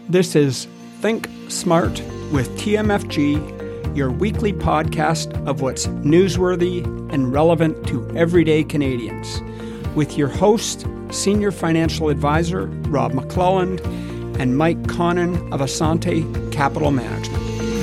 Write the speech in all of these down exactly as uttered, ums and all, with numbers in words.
This is Think Smart with T M F G, your weekly podcast of what's newsworthy and relevant to everyday Canadians, with your host, Senior Financial Advisor Rob McClelland, and Mike Connon of Asante Capital Management.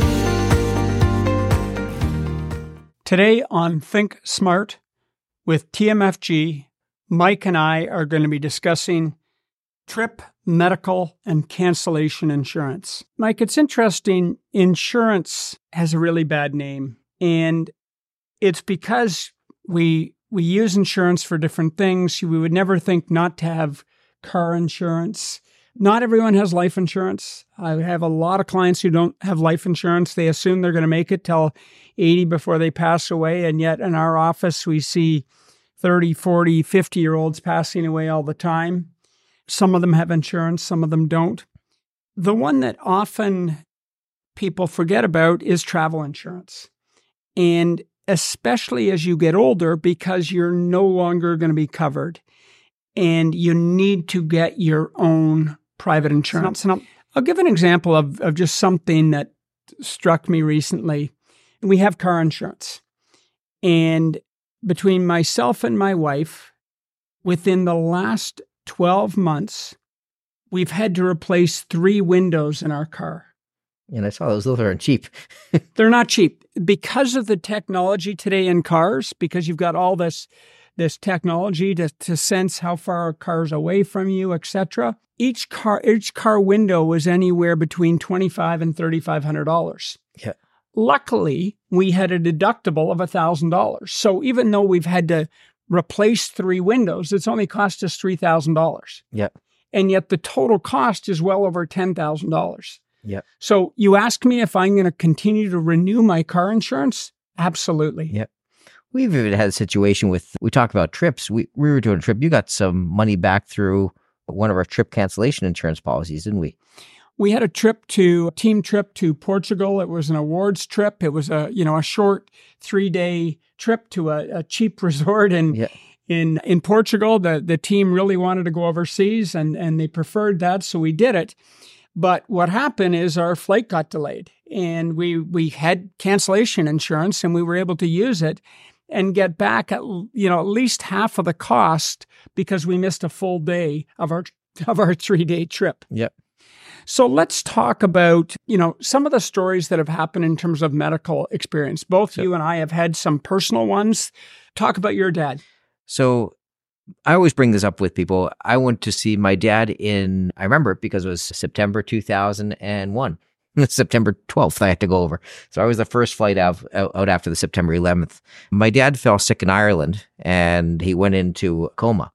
Today on Think Smart with T M F G, Mike and I are going to be discussing trip, medical, and cancellation insurance. Mike, it's interesting. Insurance has a really bad name, and it's because we we use insurance for different things. We would never think not to have car insurance. Not everyone has life insurance. I have a lot of clients who don't have life insurance. They assume they're going to make it till eighty before they pass away, and yet in our office we see thirty, forty, fifty-year-olds passing away all the time. Some of them have insurance, some of them don't. The one that often people forget about is travel insurance. And especially as you get older, because you're no longer going to be covered and you need to get your own private insurance. And I'll, I'll give an example of, of just something that struck me recently. We have car insurance. And between myself and my wife, within the last twelve months, we've had to replace three windows in our car. And I saw those. Those aren't cheap. They're not cheap. Because of the technology today in cars, because you've got all this this technology to, to sense how far a car's away from you, et cetera. Each car, each car window was anywhere between twenty-five and thirty-five hundred dollars. Yeah. Luckily, we had a deductible of one thousand dollars. So even though we've had to replace three windows, it's only cost us three thousand dollars. Yep. And yet the total cost is well over ten thousand dollars. Yep. So you ask me if I'm going to continue to renew my car insurance? Absolutely. Yep. We've even had a situation with, we talked about trips. We, we were doing a trip. You got some money back through one of our trip cancellation insurance policies, didn't we? We had a trip to, a team trip to Portugal. It was an awards trip. It was a, you know, a short three-day trip to a, a cheap resort in, yeah. in in Portugal. The the team really wanted to go overseas, and, and they preferred that, so we did it. But what happened is our flight got delayed, and we we had cancellation insurance, and we were able to use it and get back at, you know, at least half of the cost because we missed a full day of our of our three-day trip. Yep. So let's talk about, you know, some of the stories that have happened in terms of medical experience. Both yep. you and I have had some personal ones. Talk about your dad. So I always bring this up with people. I went to see my dad in, I remember it because it was September two thousand one. September twelfth, I had to go over. So I was the first flight out, out after the September eleventh. My dad fell sick in Ireland and he went into a coma.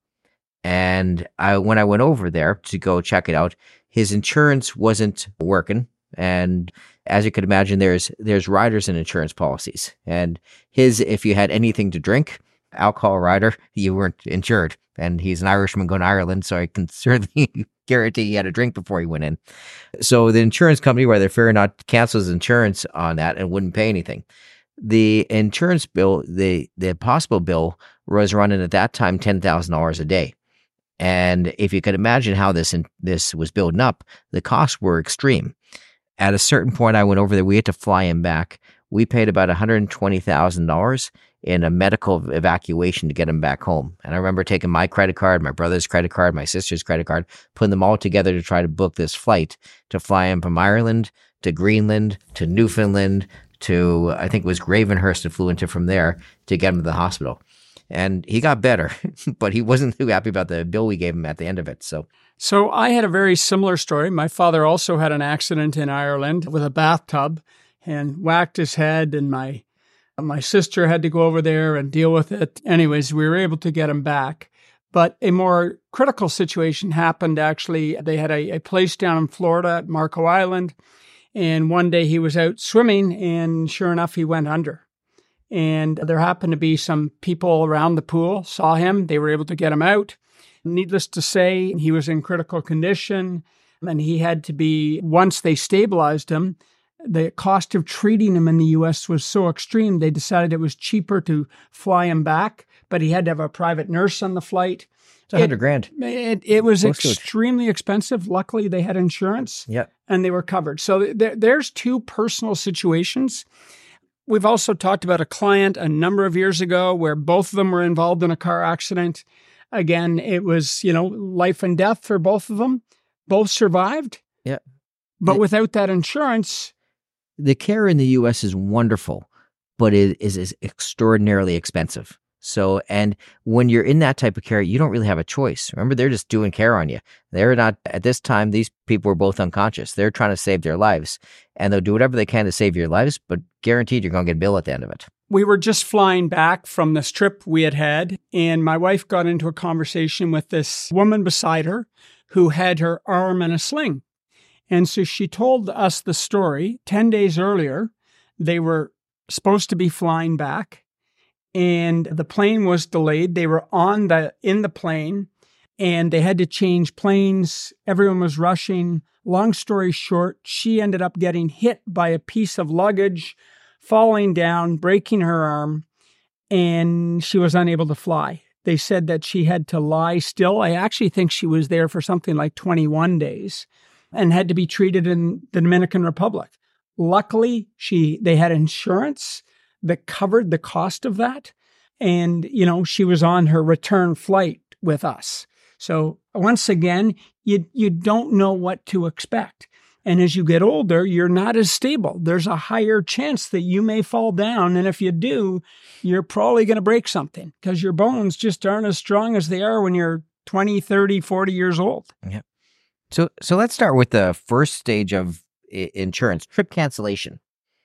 And I, when I went over there to go check it out, his insurance wasn't working. And as you could imagine, there's there's riders and insurance policies. And his, if you had anything to drink, alcohol rider, you weren't insured. And he's an Irishman going to Ireland, so I can certainly guarantee he had a drink before he went in. So the insurance company, whether fair or not, cancels insurance on that and wouldn't pay anything. The insurance bill, the the possible bill was running at that time ten thousand dollars a day. And if you could imagine how this in, this was building up, the costs were extreme. At a certain point, I went over there. We had to fly him back. We paid about one hundred twenty thousand dollars in a medical evacuation to get him back home. And I remember taking my credit card, my brother's credit card, my sister's credit card, putting them all together to try to book this flight to fly him from Ireland to Greenland to Newfoundland to, I think it was Gravenhurst, and flew into from there to get him to the hospital. And he got better, but he wasn't too happy about the bill we gave him at the end of it. So, so I had a very similar story. My father also had an accident in Ireland with a bathtub and whacked his head, and my my sister had to go over there and deal with it. Anyways, we were able to get him back. But a more critical situation happened, actually. They had a, a place down in Florida at Marco Island, and one day he was out swimming, and sure enough, he went under. And there happened to be some people around the pool, saw him. They were able to get him out. Needless to say, he was in critical condition, and he had to be, once they stabilized him, the cost of treating him in the U S was so extreme, they decided it was cheaper to fly him back, but he had to have a private nurse on the flight. It's a hundred grand. It, it was Close to it. extremely expensive. Luckily, they had insurance Yeah. and they were covered. So there, there's two personal situations. We've also talked about a client a number of years ago where both of them were involved in a car accident. Again, it was, you know, life and death for both of them. Both survived. Yeah. But It- without that insurance, The care in the U S is wonderful, but it is, is extraordinarily expensive. So, and when you're in that type of care, you don't really have a choice. Remember, they're just doing care on you. They're not, at this time, these people were both unconscious. They're trying to save their lives, and they'll do whatever they can to save your lives, but guaranteed you're going to get a bill at the end of it. we were just flying back from this trip we had had, and my wife got into a conversation with this woman beside her who had her arm in a sling. And so she told us the story. ten days earlier, they were supposed to be flying back, and the plane was delayed. They were on the in the plane, and they had to change planes. Everyone was rushing. Long story short, she ended up getting hit by a piece of luggage, falling down, breaking her arm, and she was unable to fly. They said that she had to lie still. I actually think she was there for something like twenty-one days and had to be treated in the Dominican Republic. Luckily, she they had insurance that covered the cost of that. And, you know, she was on her return flight with us. So once again, you you don't know what to expect. And as you get older, you're not as stable. There's a higher chance that you may fall down. And if you do, you're probably going to break something because your bones just aren't as strong as they are when you're twenty, thirty, forty years old. Yeah. So, so let's start with the first stage of I- insurance, trip cancellation.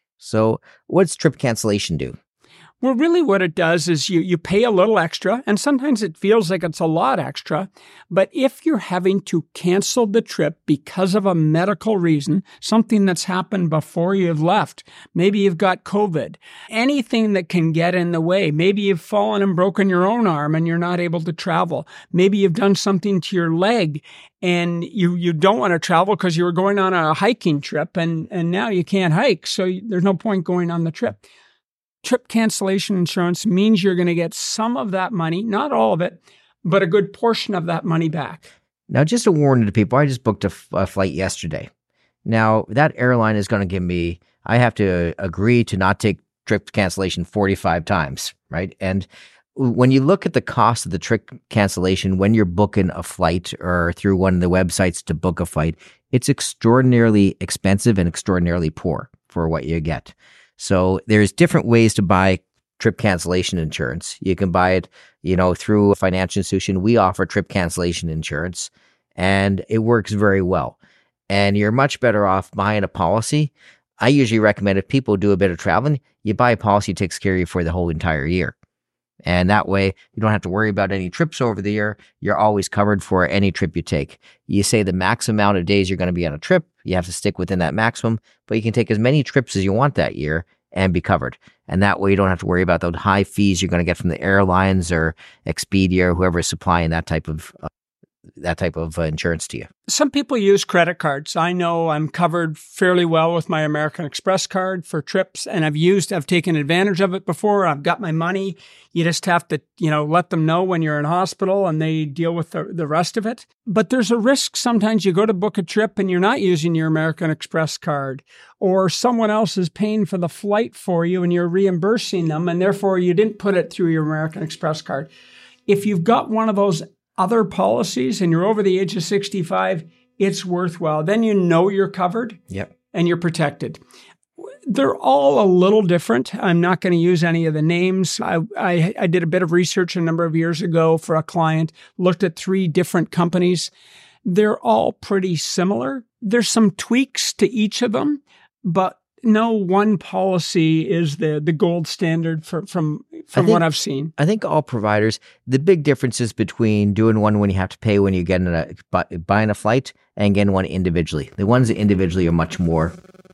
So what's trip cancellation do? Well, really what it does is you you pay a little extra, and sometimes it feels like it's a lot extra. But if you're having to cancel the trip because of a medical reason, something that's happened before you've left, maybe you've got COVID, anything that can get in the way, maybe you've fallen and broken your own arm and you're not able to travel, maybe you've done something to your leg and you, you don't want to travel because you were going on a hiking trip and, and now you can't hike, so there's no point going on the trip. Trip cancellation insurance means you're going to get some of that money, not all of it, but a good portion of that money back. Now, just a warning to people, I just booked a, f- a flight yesterday. Now, that airline is going to give me, I have to agree to not take trip cancellation forty-five times, right? And when you look at the cost of the trip cancellation, when you're booking a flight or through one of the websites to book a flight, it's extraordinarily expensive and extraordinarily poor for what you get. So there's different ways to buy trip cancellation insurance. You can buy it, you know, through a financial institution. We offer trip cancellation insurance and it works very well. And you're much better off buying a policy. I usually recommend if people do a bit of traveling, you buy a policy that takes care of you for the whole entire year. And that way you don't have to worry about any trips over the year. You're always covered for any trip you take. You say the max amount of days you're going to be on a trip, you have to stick within that maximum, but you can take as many trips as you want that year and be covered. And that way you don't have to worry about those high fees you're going to get from the airlines or Expedia or whoever is supplying that type of uh, that type of uh, insurance to you. Some people use credit cards. I know I'm covered fairly well with my American Express card for trips, and I've used, I've taken advantage of it before. I've got my money. You just have to, you know, let them know when you're in hospital and they deal with the, the rest of it. But there's a risk sometimes you go to book a trip and you're not using your American Express card, or someone else is paying for the flight for you and you're reimbursing them, and therefore you didn't put it through your American Express card. If you've got one of those other policies and you're over the age of sixty-five, it's worthwhile. Then you know you're covered. Yep. And you're protected. They're all a little different. I'm not going to use any of the names. I, I, I did a bit of research a number of years ago for a client, looked at three different companies. They're all pretty similar. There's some tweaks to each of them, but no one policy is the, the gold standard for, from from think, what I've seen. I think all providers, the big differences between doing one when you have to pay when you get in a, buying a flight and getting one individually. The ones that individually are much more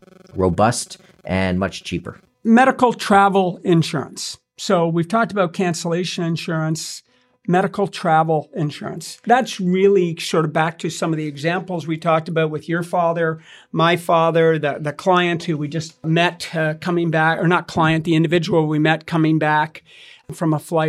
robust and much cheaper. Medical travel insurance. So we've talked about cancellation insurance, medical travel insurance. That's really sort of back to some of the examples we talked about with your father, my father, the, the client who we just met uh, coming back, or not client, the individual we met coming back from a flight.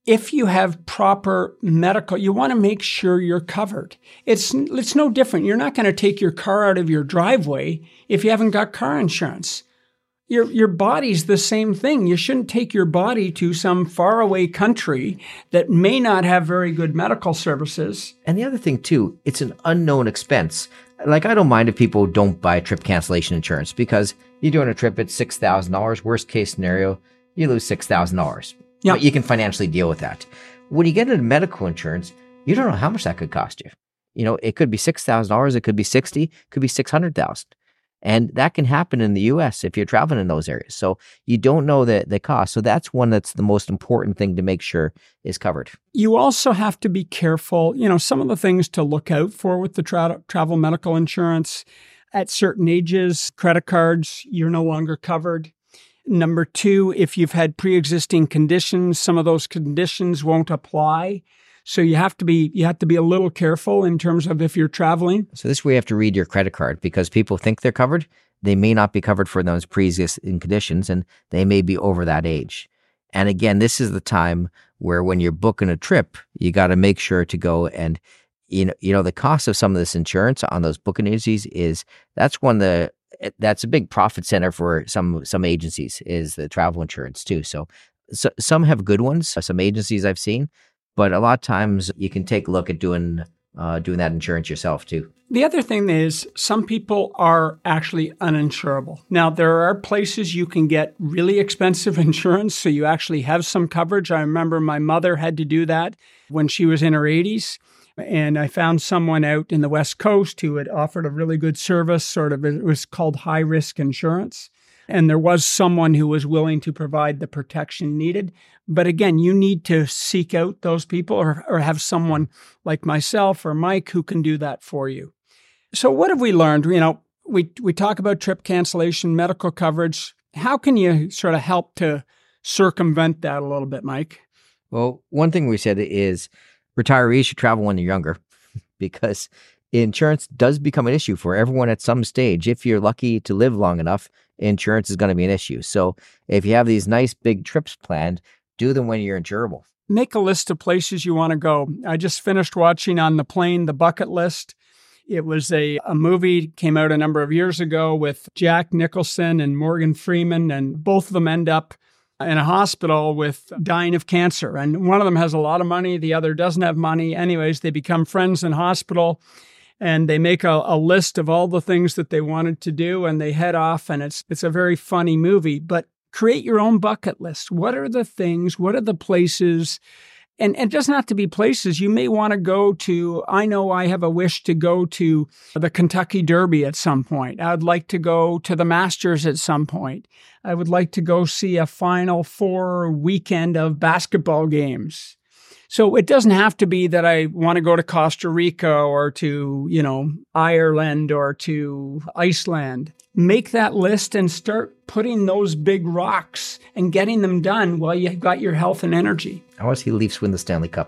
if you have proper medical, you want to make sure you're covered. It's it's no different. You're not going to take your car out of your driveway if you haven't got car insurance. Your your body's the same thing. You shouldn't take your body to some faraway country that may not have very good medical services. And the other thing too, it's an unknown expense. Like, I don't mind if people don't buy trip cancellation insurance, because you're doing a trip at six thousand dollars. Worst case scenario, you lose six thousand dollars. Yep. But you can financially deal with that. When you get into medical insurance, you don't know how much that could cost you. You know, it could be six thousand dollars. It could be sixty thousand dollars. It could be six hundred thousand dollars. And that can happen in the U S if you're traveling in those areas. So you don't know the, the cost. So that's one that's the most important thing to make sure is covered. You also have to be careful. You know, some of the things to look out for with the tra- travel medical insurance. At certain ages, credit cards, you're no longer covered. Number two, if you've had pre-existing conditions, some of those conditions won't apply. So you have to be you have to be a little careful in terms of if you're traveling. So this is where you have to read your credit card, because people think they're covered. They may not be covered for those pre-existing conditions, and they may be over that age. And again, this is the time where when you're booking a trip, you got to make sure to go and, you know, you know, the cost of some of this insurance on those booking agencies is, that's one of the, that's a big profit center for some, some agencies, is the travel insurance too. So, so some have good ones, some agencies I've seen, but a lot of times you can take a look at doing, uh, doing that insurance yourself too. The other thing is, some people are actually uninsurable. Now, there are places you can get really expensive insurance, so you actually have some coverage. I remember my mother had to do that when she was in her eighties. And I found someone out in the West Coast who had offered a really good service, sort of, it was called high risk insurance. And there was someone who was willing to provide the protection needed. But again, you need to seek out those people, or, or have someone like myself or Mike who can do that for you. So what have we learned? You know, we, we talk about trip cancellation, medical coverage. How can you sort of help to circumvent that a little bit, Mike? Well, one thing we said is retirees should travel when they're younger, because insurance does become an issue for everyone at some stage. If you're lucky to live long enough, insurance is going to be an issue. So if you have these nice big trips planned, do them when you're insurable. Make a list of places you want to go. I just finished watching On the Plane, The Bucket List. It was a, a movie, came out a number of years ago with Jack Nicholson and Morgan Freeman, and both of them end up in a hospital with dying of cancer. And one of them has a lot of money, the other doesn't have money. Anyways, they become friends in hospital, and they make a, a list of all the things that they wanted to do, and they head off, and it's it's a very funny movie. But create your own bucket list. What are the things? What are the places? And, and it doesn't have to be places. You may want to go to, I know I have a wish to go to the Kentucky Derby at some point. I would like to go to the Masters at some point. I would like to go see a Final Four weekend of basketball games. So it doesn't have to be that I want to go to Costa Rica or to, you know, Ireland or to Iceland. Make that list and start putting those big rocks and getting them done while you've got your health and energy. I want to see the Leafs win the Stanley Cup.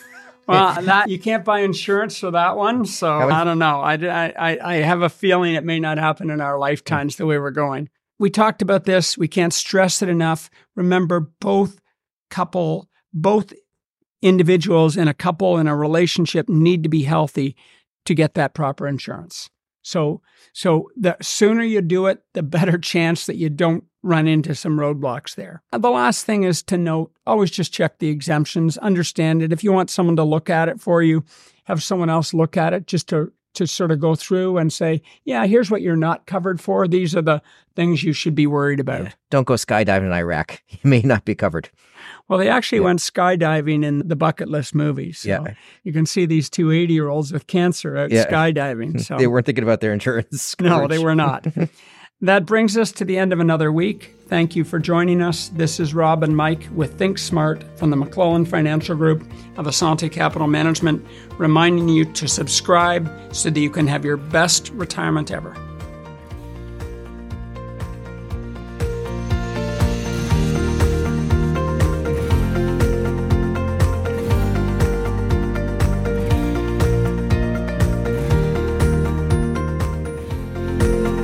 Well, that you can't buy insurance for that one, so I don't know. I, I, I have a feeling it may not happen in our lifetimes the way we're going. We talked about this. We can't stress it enough. Remember, both couple, both individuals in a couple in a relationship need to be healthy to get that proper insurance. So, so the sooner you do it, the better chance that you don't run into some roadblocks there. The last thing is to note, always just check the exemptions, understand it. If you want someone to look at it for you, have someone else look at it just to, to sort of go through and say, yeah, here's what you're not covered for. These are the things you should be worried about. Yeah. Don't go skydiving in Iraq. You may not be covered. Well, they actually yeah. went skydiving in the Bucket List movies. So yeah. You can see these two eighty-year-olds with cancer out yeah. skydiving. So they weren't thinking about their insurance. No, they were not. That brings us to the end of another week. Thank you for joining us. This is Rob and Mike with Think Smart from the McClellan Financial Group of Asante Capital Management, reminding you to subscribe so that you can have your best retirement ever.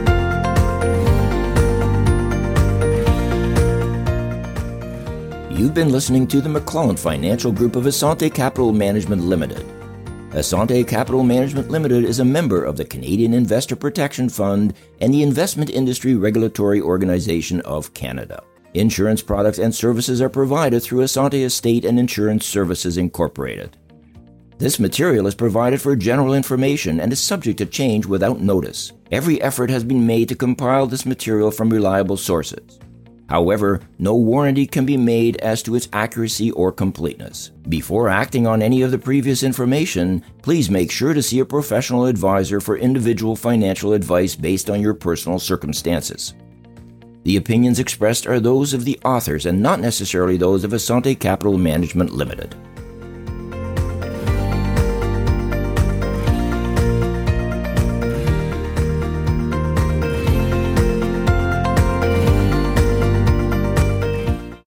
You You've been listening to the McClelland Financial Group of Assante Capital Management Limited. Assante Capital Management Limited is a member of the Canadian Investor Protection Fund and the Investment Industry Regulatory Organization of Canada. Insurance products and services are provided through Assante Estate and Insurance Services Incorporated. This material is provided for general information and is subject to change without notice. Every effort has been made to compile this material from reliable sources. However, no warranty can be made as to its accuracy or completeness. Before acting on any of the previous information, please make sure to see a professional advisor for individual financial advice based on your personal circumstances. The opinions expressed are those of the authors and not necessarily those of Assante Capital Management Limited.